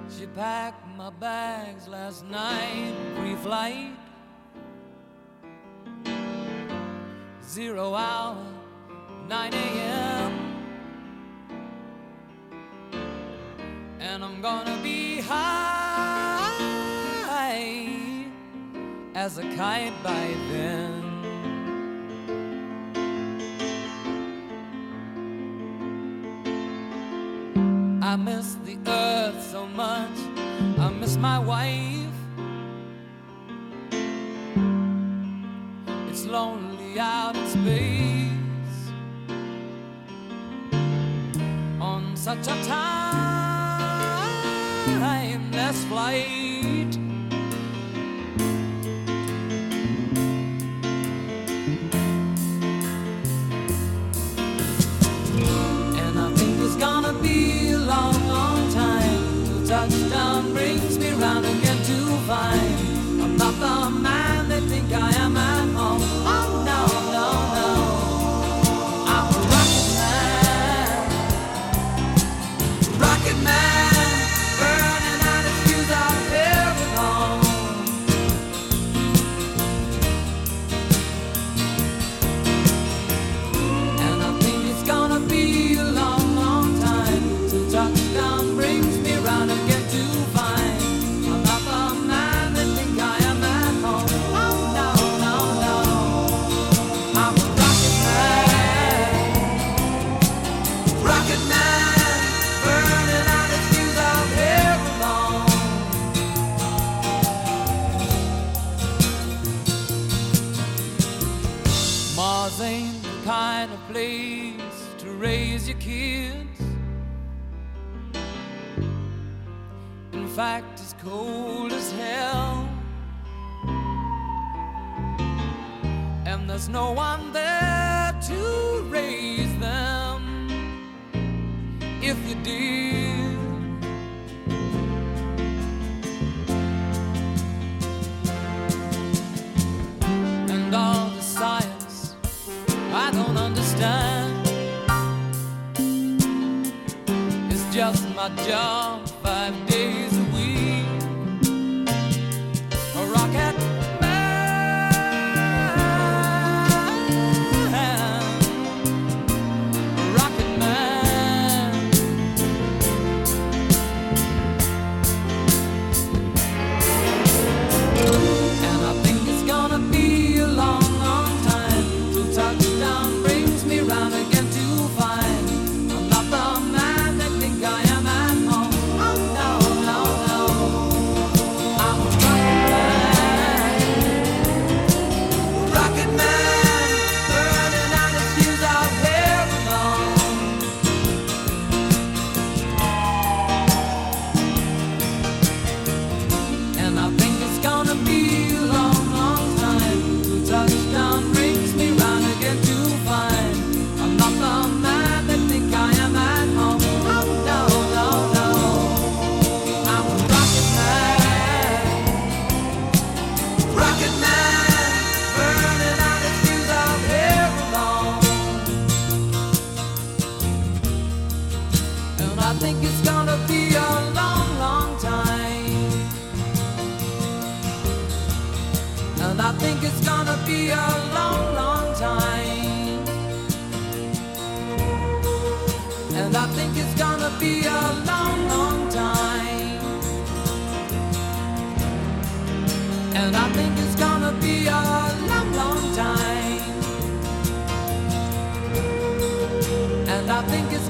She packed my bags last night, pre-flight, 0 hour, 9 a.m. And I'm gonna be high as a kite by then. I miss the earth so much, I miss my wife. It's lonely out in space on such a timeless flight. And I think it's gonna be a long, long time till touchdown brings me round again to find I'm not the man they think I am at home. Oh no, no, no, I'm a rocket man, burning out his fuse out here at home. And I think it's gonna be a long, long time till touchdown brings me round again to find I'm not the man they think I am at home. Oh no, no, no, I'm a rocket man, burning out his fuse out here alone. Mars ain't the kind of place to raise your kids. In fact, it's cold as hell, and there's no one there to raise them if you did. And all the science I don't understand, it's just my job 5 days a week. A rocket man, a rocket man. And I think it's gonna be a long, long time till touchdown brings me round again to find I'm not the man they think I am at home. Oh no, no, no, I'm a rocket man, burning out his fuse out here alone. And I think it's gonna be a long, long time till touchdown brings me round again to find I'm not the man they think I am at home. Oh no, no, no, I'm a rocket man, burning out his fuse out here alone. And I think it's gonna be a long, long time. And I think it's gonna be a long, long time. And I think it's gonna be a long, long time. And I think it's gonna be a long, long time. And I think it's